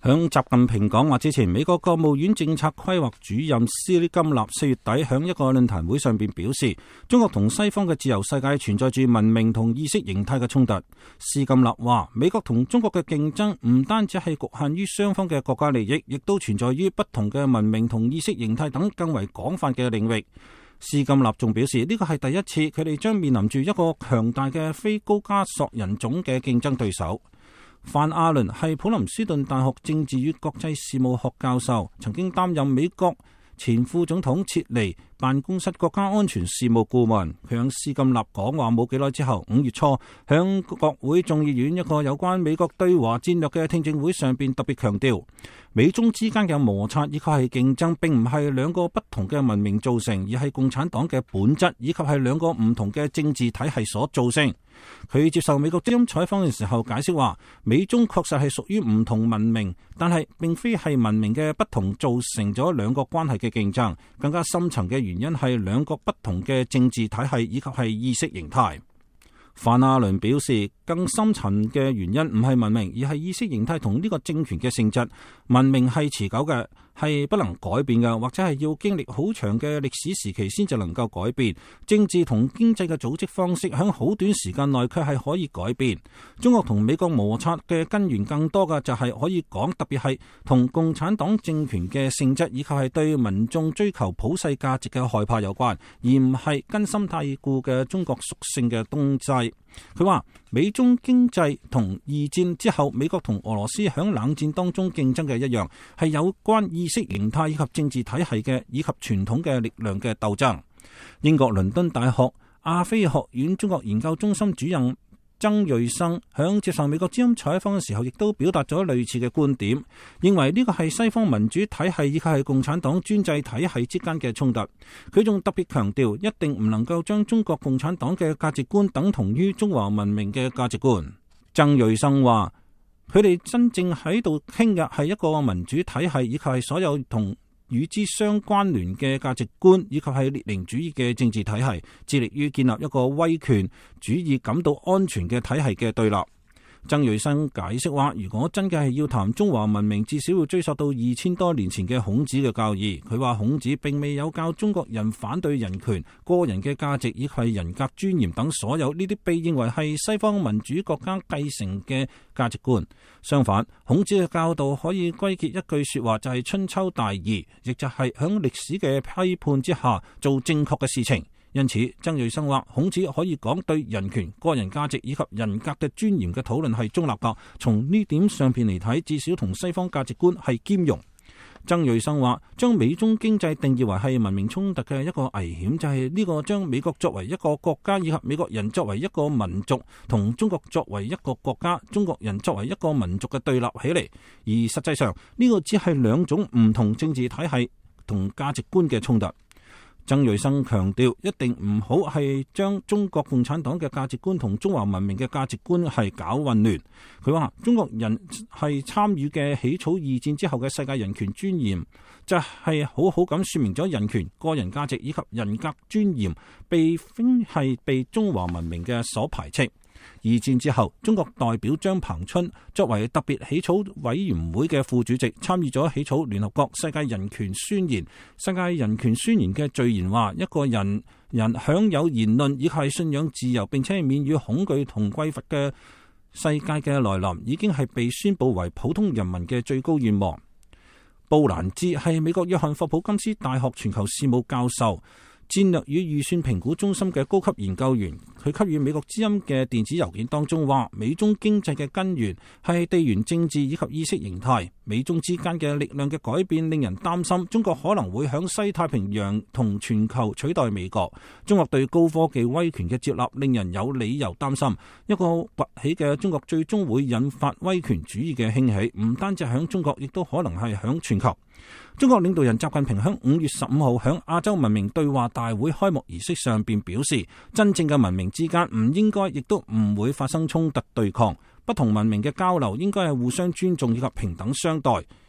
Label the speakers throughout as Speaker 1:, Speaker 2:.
Speaker 1: 響習近平講話之前，美國國務院政策規劃主任斯金納4月底響一個論壇會上邊表示，中國同西方嘅自由世界存在住文明同意識形態嘅衝突。斯金納話，美國同中國嘅競爭唔單止係局限於雙方嘅國家利益，亦都存在於不同嘅文明同意識形態等更為廣泛嘅領域。斯金納仲表示，呢個係第一次佢哋將面臨住一個強大嘅非高加索人種嘅競爭對手。范亞倫係普林斯頓大學政治與國際事務學教授，曾經擔任美國前副總統切尼辦公室國家安全事務顧問。佢向斯金納講話冇幾耐之後，5月初向國會眾議院一個有關美國對華戰略嘅聽證會上邊特別強調，美中之間嘅摩擦以及係競爭並唔係兩個不同嘅文明造成，而係共產黨嘅本質以及係兩個唔同嘅政治體系所造成。佢接受美國之音採訪嘅時候解釋話，美中確實係屬於唔同文明，但係並非係文明嘅不同造成咗兩個關係嘅競爭，更加深層嘅原因係兩個不同嘅政治體系以及係意識形態。范亞倫表示，更深層嘅原因唔係文明，而係意識形態同呢個政權嘅性質。文明係持久嘅，係不能改變嘅，或者係要經歷好長嘅歷史時期先至能夠改變。政治同經濟嘅組織方式喺好短時間內卻係可以改變。中國同美國摩擦嘅根源更多嘅就係可以講，特別係同共產黨政權嘅性質以及係對民眾追求普世價值嘅害怕有關，而唔係根深蒂固嘅中國屬性嘅東西。佢話，美中經濟同二戰之後美國同俄羅斯響冷戰當中競爭嘅一樣，係有關意識形態以及政治體系嘅以及傳統嘅力量嘅鬥爭。英國倫敦大學亞非學院中國研究中心主任曾瑞生響接受美國之音採訪嘅時候，亦都表達咗類似嘅觀點，認為呢個係西方民主體系以及係共產黨專制體系之間嘅衝突。佢仲特別強調，一定唔能夠將中國共產黨嘅價值觀等同於中華文明嘅價值觀。曾瑞生話，佢哋真正喺度傾嘅係一個民主體系，以及係所有同與之相關聯嘅價值觀，以及係列寧主義嘅政治體系，致力於建立一個威權主義感到安全嘅體系嘅對立。曾瑞生解釋話，如果真嘅係要談中華文明，至少要追溯到2000多年前嘅孔子嘅教義。佢話孔子並未有教中國人反對人權、個人嘅價值以及係人格尊嚴等所有呢啲被認為係西方民主國家繼承嘅價值觀。相反，孔子嘅教導可以歸結一句說話，就係春秋大義，亦就係響歷史嘅批判之下做正確嘅事情。因此，曾瑞生話，孔子可以講對人權、個人價值以及人格嘅尊嚴嘅討論係中立㗎。從呢點上邊嚟睇，至少同西方價值觀係兼容。曾瑞生話，將美中經濟定義為係文明衝突嘅一個危險，就係呢個將美國作為一個國家以及美國人作為一個民族，同中國作為一個國家、中國人作為一個民族嘅對立起嚟。而實際上，呢個只係兩種唔同政治體系同價值觀嘅衝突。曾瑞生強調，一定唔好係將中國共產黨嘅價值觀同中華文明嘅價值觀係搞混亂。佢話，中國人係參與嘅起草二戰之後嘅世界人權尊嚴，就係好好咁說明咗人權、個人價值以及人格尊嚴並非係被中華文明嘅所排斥。二戰之後，中國代表張彭春作為特別起草委員會嘅副主席，參與咗起草聯合國世界人權宣言。世界人權宣言嘅序言話，一個人享有言論以及信仰自由，並且係免於恐懼同匱乏嘅世界嘅來臨，已經係被宣布為普通人民嘅最高願望。布蘭茲係美國約翰霍普金斯大學全球事務教授、戰略與預算評估中心嘅高級研究員。佢給予美國之音嘅電子郵件當中話，美中經濟嘅根源係地緣政治以及意識形態，美中之間嘅力量嘅改變令人擔心，中國可能會響西太平洋同全球取代美國。中國對高科技威權嘅接納令人有理由擔心，一個崛起嘅中國最終會引發威權主義嘅興起，唔單止響中國，亦都可能係響全球。中國領導人習近平喺5月15號喺亞洲文明對話大會開幕儀式上邊表示，真正嘅文明之間唔應該亦都唔會發生衝突對抗，不同文明嘅交流應該係互相尊重以及平等相待。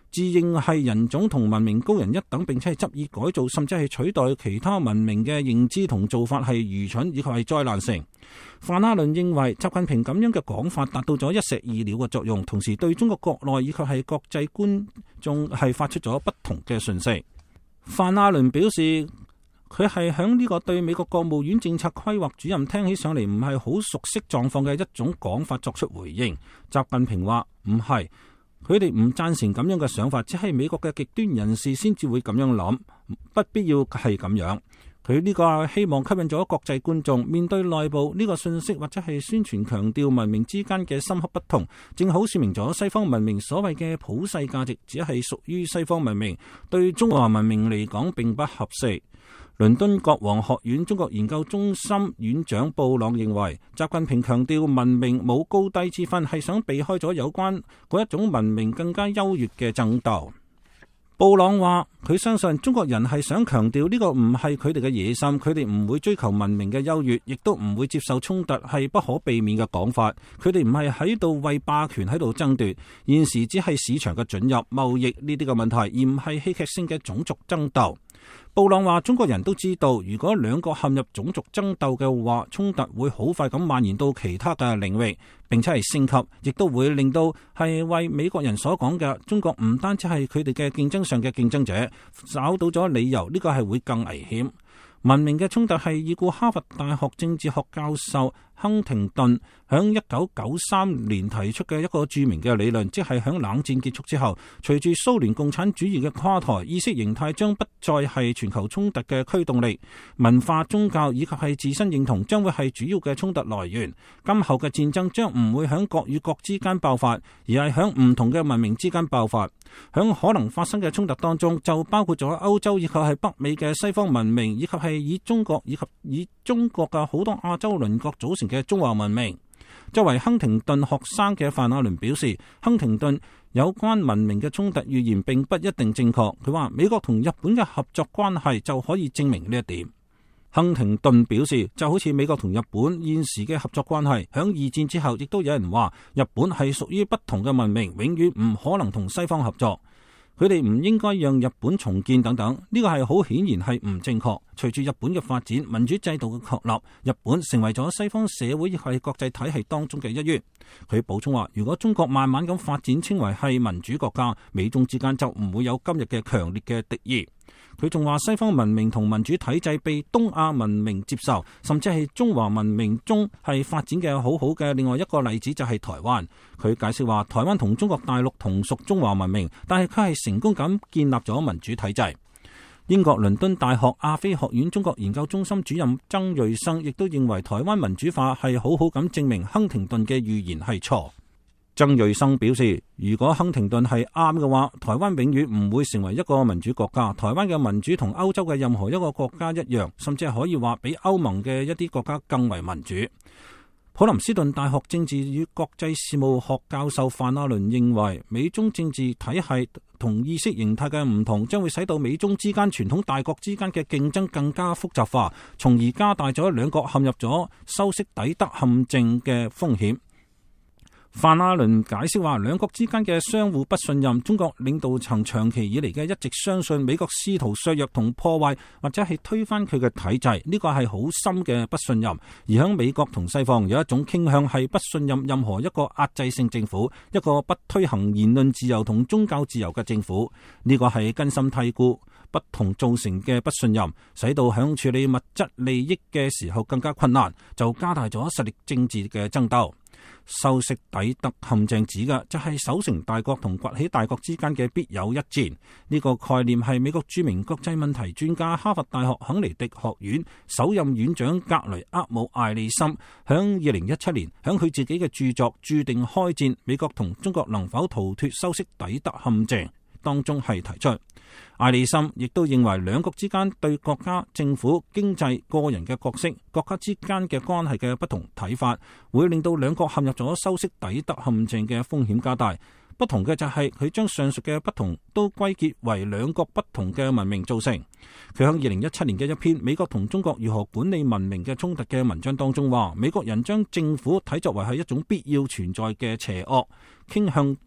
Speaker 1: 自認係人種同文明高人一等，並且係執意改造甚至係取代其他文明嘅認知同做法係愚蠢以及係災難性。范亞倫認為習近平咁樣嘅講法達到咗一石二鳥嘅作用，同時對中國國內以及係國際觀眾係發出咗不同嘅訊息。范亞倫表示，佢係響呢個對美國國務院政策規劃主任聽起上嚟唔係好熟悉狀況嘅一種講法作出回應。習近平話唔係，佢哋唔贊成咁樣嘅想法，只係美國嘅極端人士先至會咁樣諗，不必要係咁樣。佢呢個希望吸引咗國際觀眾，面對內部呢個信息或者係宣傳強調文明之間嘅深刻不同，正好說明咗西方文明所謂嘅普世價值只係屬於西方文明，對中華文明嚟講並不合適。倫敦國王學院中國研究中心院長布朗認為，習近平強調文明冇高低之分，係想避開咗有關嗰一種文明更加優越嘅爭鬥。布朗話，佢相信中國人係想強調呢個唔係佢哋嘅野心，佢哋唔會追求文明嘅優越，亦都唔會接受衝突係不可避免嘅講法。佢哋唔係喺度為霸權喺度爭奪，現時只係市場嘅准入、貿易呢啲嘅問題，而唔係戲劇性嘅種族爭鬥。布朗話，中國人都知道，如果兩國陷入種族爭鬥嘅話，衝突會好快咁蔓延到其他嘅領域，並且係升級，亦都會令到係為美國人所講嘅中國唔單止係佢哋嘅競爭上嘅競爭者，找到咗理由，呢個係會更危險。文明嘅衝突係已故哈佛大學政治學教授亨廷頓響1993年提出嘅一個著名嘅理論，即係響冷戰結束之後，隨住蘇聯共產主義嘅垮台，意識形態將不再係全球衝突嘅驅動力，文化、宗教以及係自身認同將會係主要嘅衝突來源。今後嘅戰爭將唔會響國與國之間爆發，而係響唔同嘅文明之間爆發。響可能發生嘅衝突當中，就包括咗歐洲以及係北美嘅西方文明，以及係以中國嘅好多亞洲鄰國組成嘅中華文明。作為亨廷頓學生嘅范亞倫表示，亨廷頓有關文明嘅衝突預言並不一定正確。佢話美國同日本嘅合作關係就可以證明呢一點。亨廷頓表示，就好似美國同日本現時嘅合作關係，響二戰之後亦都有人話日本係屬於不同嘅文明，永遠唔可能同西方合作。佢哋唔應該讓日本重建等等，呢個係好顯然係唔正確。隨住日本嘅發展，民主制度嘅確立，日本成為咗西方社會亦係國際體系當中嘅一員。佢補充話，如果中國慢慢咁發展稱為係民主國家，美中之間就唔會有今日嘅強烈嘅敵意。佢仲話，西方文明同民主體制被東亞文明接受，甚至係中華文明中係發展嘅好好嘅另外一個例子就係台灣。佢解釋話，台灣同中國大陸同屬中華文明，但係佢係成功咁建立咗民主體制。英國倫敦大學亞非學院中國研究中心主任曾瑞生亦都認為，台灣民主化係好好咁證明亨廷頓嘅預言係錯。曾瑞生表示，如果亨廷頓係啱嘅話，台灣永遠唔會成為一個民主國家。台灣嘅民主同歐洲嘅任何一個國家一樣，甚至係可以話比歐盟嘅一啲國家更為民主。普林斯頓大學政治與國際事務學教授范亞倫認為，美中政治體系同意識形態嘅唔同，將會使到美中之間傳統大國之間嘅競爭更加複雜化，從而加大咗兩國陷入咗修昔底德陷阱嘅風險。范亞倫解釋話，兩國之間嘅相互不信任，中國領導層長期以嚟嘅一直相信美國試圖削弱同破壞或者係推翻佢嘅體制，呢個係好深嘅不信任。而喺美國同西方有一種傾向係不信任任何一個壓制性政府，一個不推行言論自由同宗教自由嘅政府，呢個係根深蒂固不同造成嘅不信任，使到響處理物質利益嘅時候更加困難，就加大咗實力政治嘅爭鬥。修昔底德陷阱指嘅就係守成大國同崛起大國之間嘅必有一戰。呢個概念係美國著名國際問題專家、哈佛大學肯尼迪學院首任院長格雷厄姆艾利森響2017年響佢自己嘅著作《注定開戰：美國同中國能否逃脫修昔底德陷阱》當中係提出。艾利森亦都認為，兩國之間對國家、政府、經濟、個人嘅角色、國家之間嘅關係嘅不同睇法，會令到兩國陷入咗修昔底德陷阱嘅風險加大。不同嘅就係佢將上述嘅不同都歸結為兩國不同嘅文明造成。佢喺2017年嘅一篇《美國同中國如何管理文明嘅衝突》嘅文章當中話，美國人將政府睇作為係一種必要存在嘅邪惡，傾向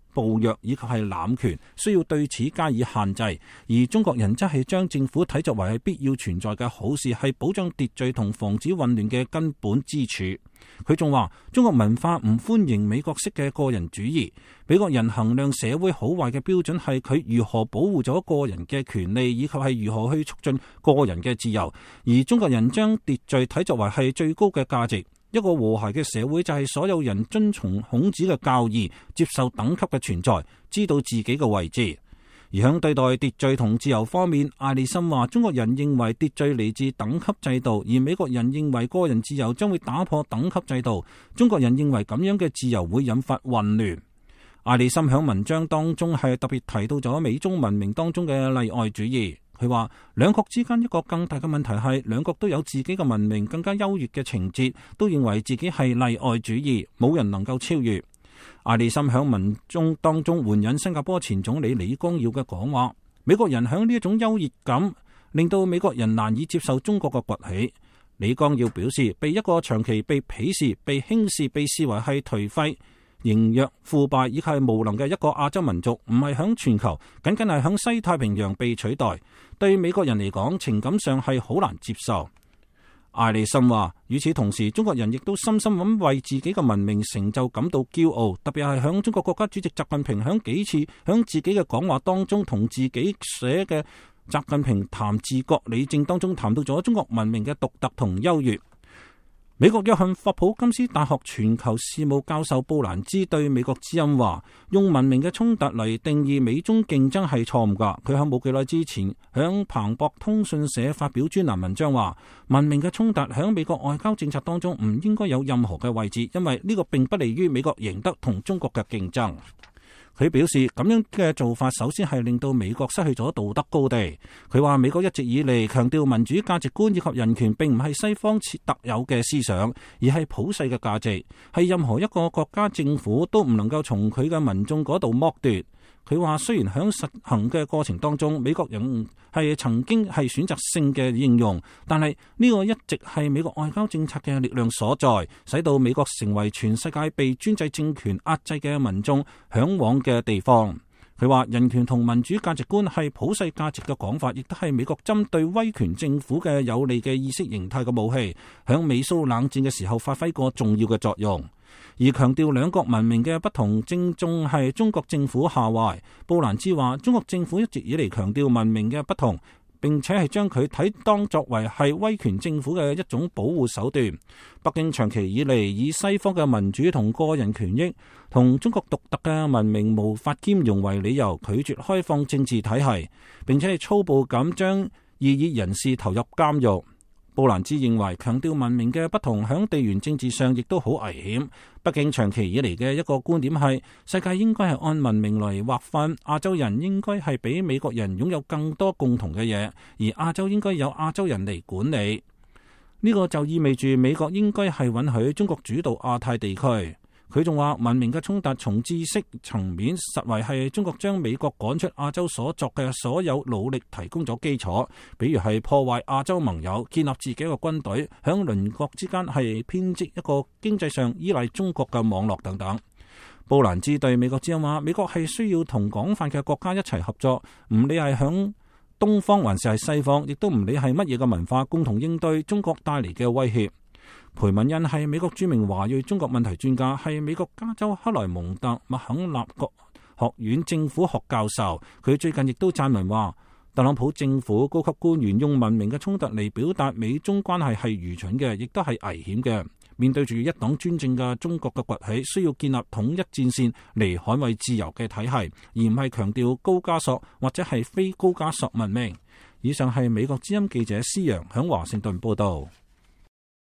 Speaker 1: 暴虐以及係濫權，需要對此加以限制。而中國人則係將政府睇作為係必要存在嘅好事，係保障秩序同防止混亂嘅根本支柱。佢仲話，中國文化唔歡迎美國式嘅個人主義。美國人衡量社會好壞嘅標準係佢如何保護咗個人嘅權利，以及係如何去促進個人嘅自由。而中國人將秩序睇作為係最高嘅價值。一個和諧嘅社會就係所有人遵從孔子嘅教義，接受等級嘅存在，知道自己嘅位置。而喺對待秩序同自由方面，艾利森話，中國人認為秩序嚟自等級制度，而美國人認為個人自由將會打破等級制度。中國人認為咁樣嘅自由會引發混亂。艾利森喺文章當中係特別提到咗美中文明當中嘅例外主義。佢話，兩國之間一個更大嘅問題係，兩國都有自己嘅文明更加優越嘅情節，都認為自己係例外主義，冇人能夠超越。艾利森喺文中當中援引新加坡前總理李光耀嘅講話，美國人喺呢一種優越感，令到美國人難以接受中國嘅崛起。李光耀表示，被一個長期被鄙視、被輕視、被視為係頹廢、羸弱、腐敗以及係無能嘅一個亞洲民族，唔係響全球，僅僅係響西太平洋被取代。對美國人嚟講，情感上係好難接受。艾利森話，與此同時，中國人亦都深深咁為自己嘅文明成就感到驕傲，特別係響中國國家主席習近平響幾次響自己嘅講話當中，同自己寫嘅習近平談治國理政當中談到咗中國文明嘅獨特同優越。美國約翰霍普金斯大學全球事務教授布蘭茲對美國之音話，用文明嘅衝突嚟定義美中競爭係錯誤㗎。佢喺冇幾耐之前響彭博通訊社發表專欄文章話，文明嘅衝突響美國外交政策當中唔應該有任何嘅位置，因為呢個並不利於美國贏得同中國嘅競爭。佢表示，咁樣嘅做法首先係令到美國失去咗道德高地。佢話，美國一直以嚟強調民主價值觀以及人權並唔係西方特有嘅思想，而係普世嘅價值，係任何一個國家政府都唔能夠從佢嘅民眾嗰度剝奪。佢話，雖然喺實行嘅過程當中，美國人係曾經係選擇性嘅應用，但係呢個一直係美國外交政策嘅力量所在，使到美國成為全世界被專制政權壓制嘅民眾嚮往嘅地方。佢話，人權同民主價值觀係普世價值嘅講法，亦都係美國針對威權政府嘅有利嘅意識形態嘅武器，響美蘇冷戰嘅時候發揮過重要嘅作用。而強調兩國文明嘅不同，正中係中國政府下懷。布蘭茲話，中國政府一直以嚟強調文明嘅不同，並且係將佢睇當作為係威權政府嘅一種保護手段。北京長期以嚟以西方嘅民主同個人權益同中國獨特嘅文明無法兼容為理由，拒絕開放政治體系，並且係粗暴咁將異議人士投入監獄。布蘭茲認為，強調文明嘅不同響地緣政治上亦都好危險。畢竟長期以嚟嘅一個觀點係，世界應該係按文明嚟劃分，亞洲人應該係比美國人擁有更多共同嘅嘢，而亞洲應該由亞洲人嚟管理。呢個就意味住美國應該係允許中國主導亞太地區。佢仲話，文明嘅衝突從知識層面實為係中國將美國趕出亞洲所作嘅所有努力提供咗基礎，比如係破壞亞洲盟友，建立自己嘅軍隊，響鄰國之間係編織一個經濟上依賴中國嘅網絡等等。布蘭茲對美國之音話，美國係需要同廣泛嘅國家一齊合作，唔理係響東方還是係西方，亦都唔理係乜嘢嘅文化，共同應對中國帶嚟嘅威脅。裴敏恩係美國著名華裔中國問題專家，係美國加州克萊蒙特麥肯納國學院政府學教授。佢最近亦都撰文話，特朗普政府高級官員用文明嘅衝突嚟表達美中關係係愚蠢嘅，亦都係危險嘅。面對住一黨專政嘅中國嘅崛起，需要建立統一戰線嚟捍衛自由嘅體系，而唔係強調高加索或者係非高加索文明。以上係美國之音記者施洋響華盛頓報道。